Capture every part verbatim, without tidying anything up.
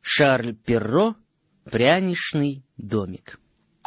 Шарль Перро «Пряничный домик».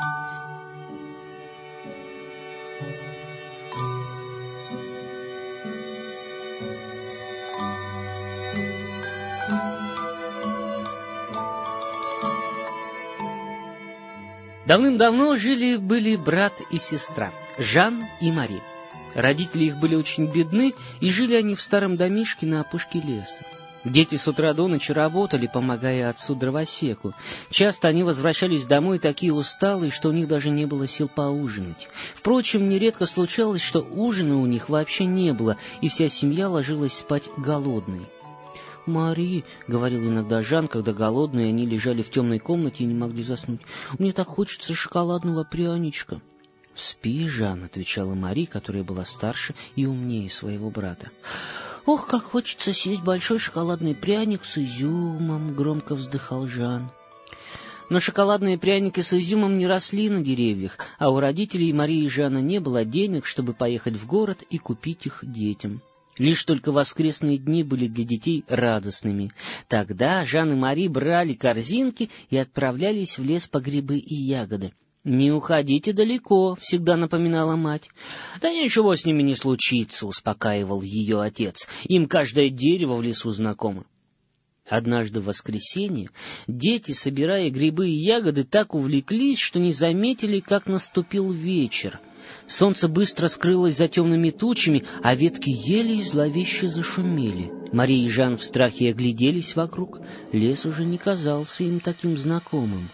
Давным-давно жили-были брат и сестра, Жан и Мари. Родители их были очень бедны, и жили они в старом домишке на опушке леса. Дети с утра до ночи работали, помогая отцу-дровосеку. Часто они возвращались домой такие усталые, что у них даже не было сил поужинать. Впрочем, нередко случалось, что ужина у них вообще не было, и вся семья ложилась спать голодной. «Мари», — говорил иногда Жан, когда голодные они лежали в темной комнате и не могли заснуть, — «мне так хочется шоколадного пряничка». «Спи, Жан», — отвечала Мари, которая была старше и умнее своего брата. «Ох, как хочется съесть большой шоколадный пряник с изюмом», — громко вздыхал Жан. Но шоколадные пряники с изюмом не росли на деревьях, а у родителей Марии и Жана не было денег, чтобы поехать в город и купить их детям. Лишь только воскресные дни были для детей радостными. Тогда Жан и Мари брали корзинки и отправлялись в лес по грибы и ягоды. «Не уходите далеко», — всегда напоминала мать. «Да ничего с ними не случится», — успокаивал ее отец. «Им каждое дерево в лесу знакомо». Однажды в воскресенье дети, собирая грибы и ягоды, так увлеклись, что не заметили, как наступил вечер. Солнце быстро скрылось за темными тучами, а ветки ели и зловеще зашумели. Мария и Жан в страхе огляделись вокруг. Лес уже не казался им таким знакомым.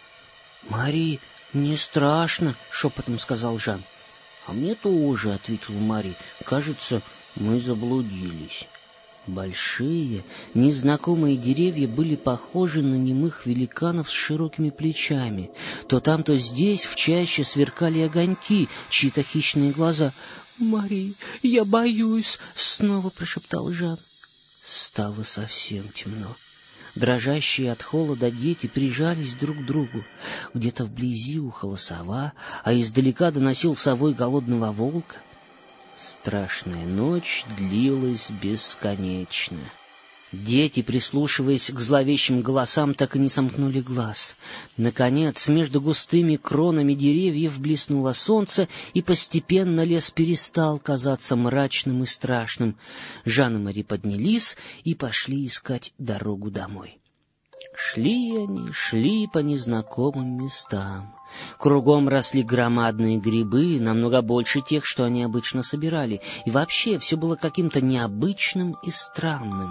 «Мари, не страшно», — шепотом сказал Жан. «А мне тоже», — ответила Мари. «Кажется, мы заблудились». Большие, незнакомые деревья были похожи на немых великанов с широкими плечами. То там, то здесь в чаще сверкали огоньки, чьи-то хищные глаза. «Мари, я боюсь», — снова прошептал Жан. Стало совсем темно. Дрожащие от холода дети прижались друг к другу. Где-то вблизи ухала сова, а издалека доносился вой голодного волка. Страшная ночь длилась бесконечно. Дети, прислушиваясь к зловещим голосам, так и не сомкнули глаз. Наконец, между густыми кронами деревьев блеснуло солнце, и постепенно лес перестал казаться мрачным и страшным. Жан и Мари поднялись и пошли искать дорогу домой. Шли они, шли по незнакомым местам. Кругом росли громадные грибы, намного больше тех, что они обычно собирали, и вообще все было каким-то необычным и странным.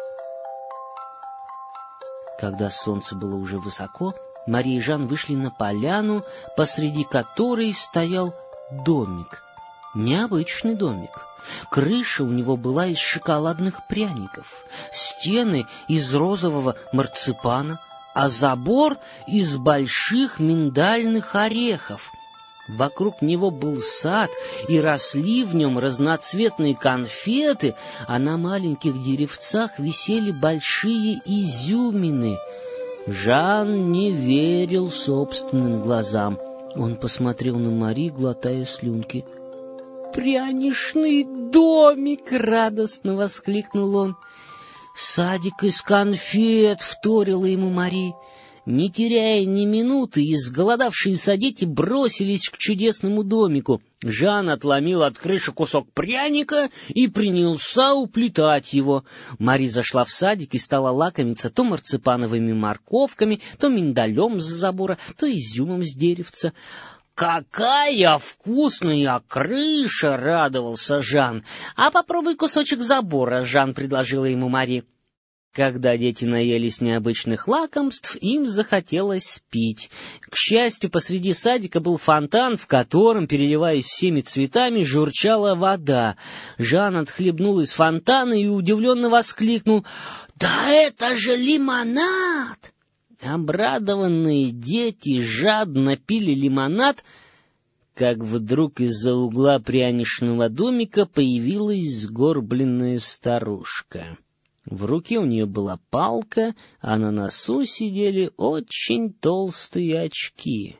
Когда солнце было уже высоко, Мария и Жан вышли на поляну, посреди которой стоял домик. Необычный домик. Крыша у него была из шоколадных пряников, стены из розового марципана, а забор из больших миндальных орехов. Вокруг него был сад, и росли в нем разноцветные конфеты, а на маленьких деревцах висели большие изюмины. Жан не верил собственным глазам. Он посмотрел на Мари, глотая слюнки. «Пряничный домик!» — радостно воскликнул он. «Садик из конфет!» — вторила ему Мари. Не теряя ни минуты, изголодавшиеся дети бросились к чудесному домику. Жан отломил от крыши кусок пряника и принялся уплетать его. Мари зашла в садик и стала лакомиться то марципановыми морковками, то миндалем с забора, то изюмом с деревца. «Какая вкусная крыша!» — радовался Жан. «А попробуй кусочек забора», — Жан предложила ему Мари. Когда дети наелись необычных лакомств, им захотелось пить. К счастью, посреди садика был фонтан, в котором, переливаясь всеми цветами, журчала вода. Жан отхлебнул из фонтана и удивленно воскликнул: «Да это же лимонад!» Обрадованные дети жадно пили лимонад, как вдруг из-за угла пряничного домика появилась сгорбленная старушка. В руке у нее была палка, а на носу сидели очень толстые очки.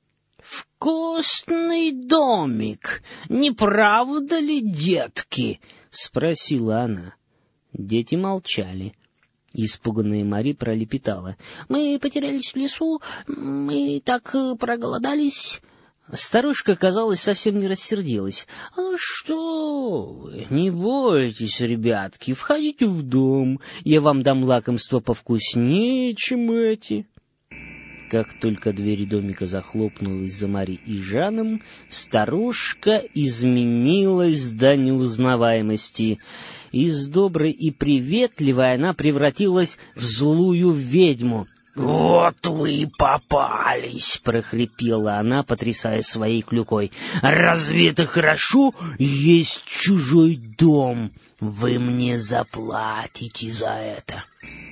«Вкусный домик, не правда ли, детки?» — спросила она. Дети молчали. Испуганная Мари пролепетала: «Мы потерялись в лесу, мы так проголодались». Старушка, казалось, совсем не рассердилась. «А что вы, не бойтесь, ребятки, входите в дом, я вам дам лакомство повкуснее, чем эти». Как только дверь домика захлопнулась за Мари и Жаном, старушка изменилась до неузнаваемости. Из доброй и приветливой она превратилась в злую ведьму. «Вот вы и попались!» — прохрипела она, потрясая своей клюкой. «Разве это хорошо? Есть чужой дом! Вы мне заплатите за это!»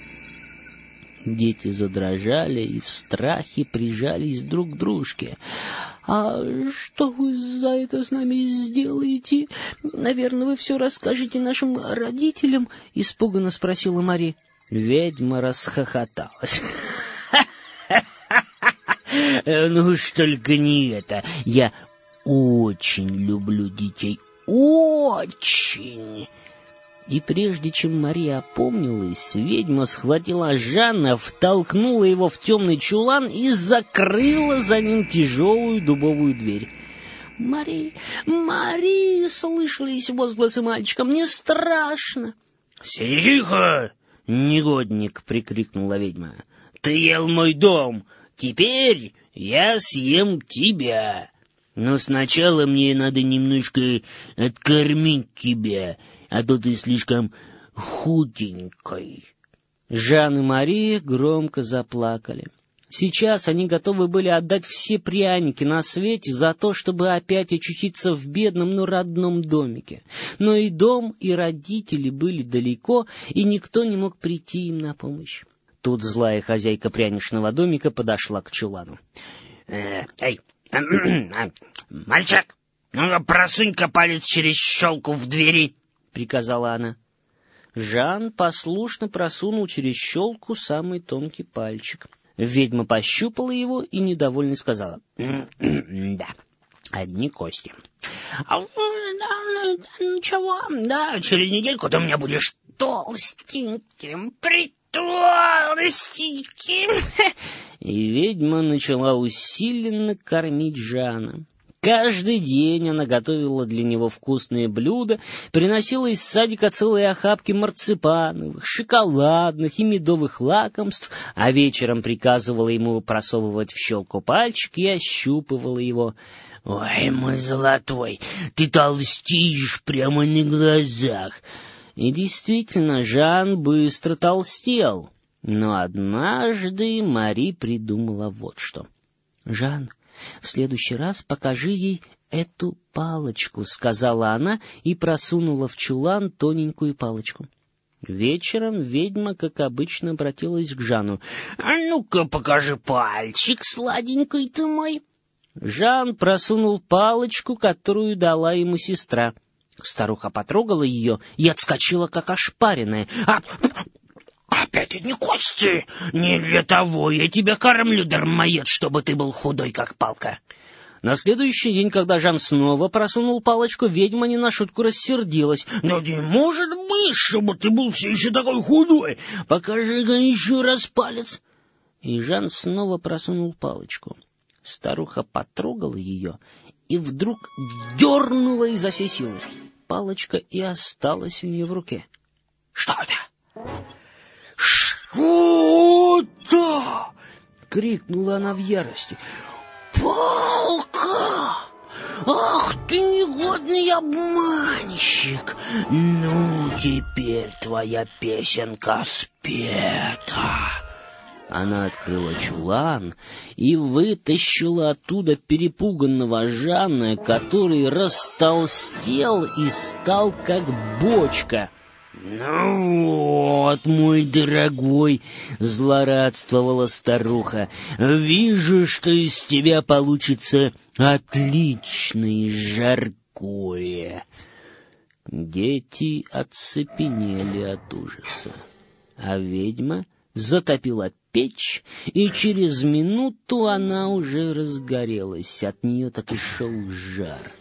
Дети задрожали и в страхе прижались друг к дружке. «А что вы за это с нами сделаете? Наверное, вы все расскажете нашим родителям?» — испуганно спросила Мари. Ведьма расхохоталась. «Ну уж только не это. Я очень люблю детей. Очень!» И прежде чем Мария опомнилась, ведьма схватила Жанна, втолкнула его в темный чулан и закрыла за ним тяжелую дубовую дверь. «Мари, Мари!» — слышались возгласы мальчика. «Мне страшно!» «Сиди тихо, негодник!» — прикрикнула ведьма. «Ты ел мой дом, теперь я съем тебя. Но сначала мне надо немножко откормить тебя, а то ты слишком худенькой». Жан и Мария громко заплакали. Сейчас они готовы были отдать все пряники на свете за то, чтобы опять очутиться в бедном, но родном домике. Но и дом, и родители были далеко, и никто не мог прийти им на помощь. Тут злая хозяйка пряничного домика подошла к чулану. «Э, эй, мальчик, ну-ка просунь-ка палец через щелку в двери», — приказала она. Жан послушно просунул через щелку самый тонкий пальчик. Ведьма пощупала его и недовольно сказала: «Да, одни кости. А, да, ничего, да, через недельку ты у меня будешь толстеньким, притолстеньким». И ведьма начала усиленно кормить Жана. Каждый день она готовила для него вкусные блюда, приносила из садика целые охапки марципановых, шоколадных и медовых лакомств, а вечером приказывала ему просовывать в щелку пальчик и ощупывала его. «Ой, мой золотой, ты толстеешь прямо на глазах!» И действительно, Жан быстро толстел. Но однажды Мари придумала вот что. «Жан, в следующий раз покажи ей эту палочку», — сказала она и просунула в чулан тоненькую палочку. Вечером ведьма, как обычно, обратилась к Жану. «А ну-ка, покажи пальчик, сладенький ты мой». Жан просунул палочку, которую дала ему сестра. Старуха потрогала ее и отскочила, как ошпаренная. «А... опять одни кости! Не для того я тебя кормлю, дармоед, чтобы ты был худой, как палка». На следующий день, когда Жан снова просунул палочку, ведьма не на шутку рассердилась. «Да не может быть, чтобы ты был все еще такой худой! Покажи-ка еще раз палец!» И Жан снова просунул палочку. Старуха потрогала ее и вдруг дернула изо всей силы. Палочка и осталась у нее в руке. «Что это? Что это?» — крикнула она в ярости. «Палка! Ах ты, негодный обманщик! Ну, теперь твоя песенка спета!» Она открыла чулан и вытащила оттуда перепуганного Жана, который растолстел и стал как бочка. «Ну вот, мой дорогой», — злорадствовала старуха, — «вижу, что из тебя получится отличное жаркое». Дети оцепенели от ужаса, а ведьма затопила печь, и через минуту она уже разгорелась, от нее так и шел жар.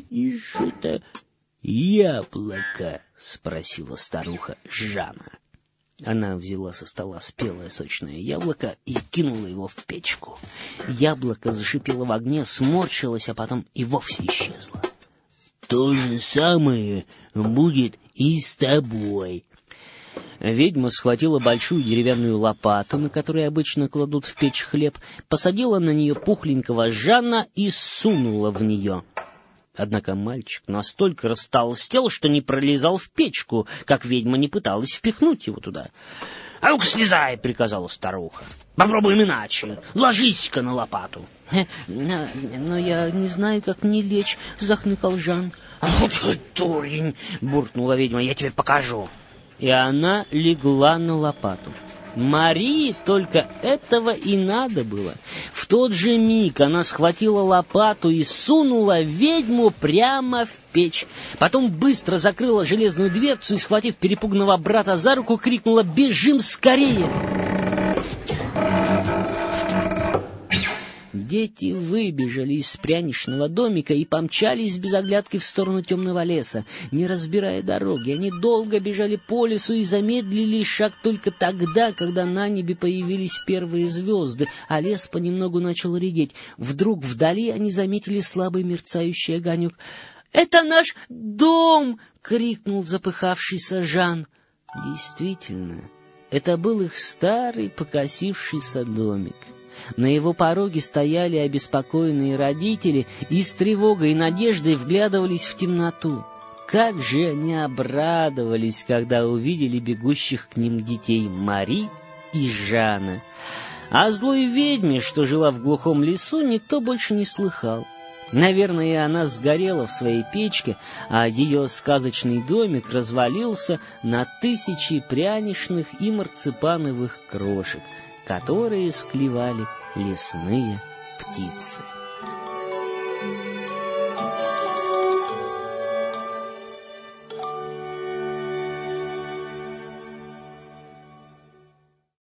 «Видишь это яблоко?» — спросила старуха Жана. Она взяла со стола спелое сочное яблоко и кинула его в печку. Яблоко зашипело в огне, сморщилось, а потом и вовсе исчезло. «То же самое будет и с тобой». Ведьма схватила большую деревянную лопату, на которой обычно кладут в печь хлеб, посадила на нее пухленького Жана и сунула в нее. Однако мальчик настолько растолстел, что не пролезал в печку, как ведьма не пыталась впихнуть его туда. — А ну-ка слезай, — приказала старуха. — Попробуем иначе. Ложись-ка на лопату. — Но я не знаю, как мне лечь, — захныкал Жан. — Вот ты дурень, — буркнула ведьма, — я тебе покажу. И она легла на лопату. Марии только этого и надо было. В тот же миг она схватила лопату и сунула ведьму прямо в печь. Потом быстро закрыла железную дверцу и, схватив перепуганного брата за руку, крикнула: «Бежим скорее!» Дети выбежали из пряничного домика и помчались без оглядки в сторону темного леса. Не разбирая дороги, они долго бежали по лесу и замедлили шаг только тогда, когда на небе появились первые звезды, а лес понемногу начал редеть. Вдруг вдали они заметили слабый мерцающий огонек. «Это наш дом!» — крикнул запыхавшийся Жан. Действительно, это был их старый покосившийся домик. На его пороге стояли обеспокоенные родители и с тревогой и надеждой вглядывались в темноту. Как же они обрадовались, когда увидели бегущих к ним детей Мари и Жана. О злой ведьме, что жила в глухом лесу, никто больше не слыхал. Наверное, она сгорела в своей печке, а ее сказочный домик развалился на тысячи пряничных и марципановых крошек, которые склевали лесные птицы.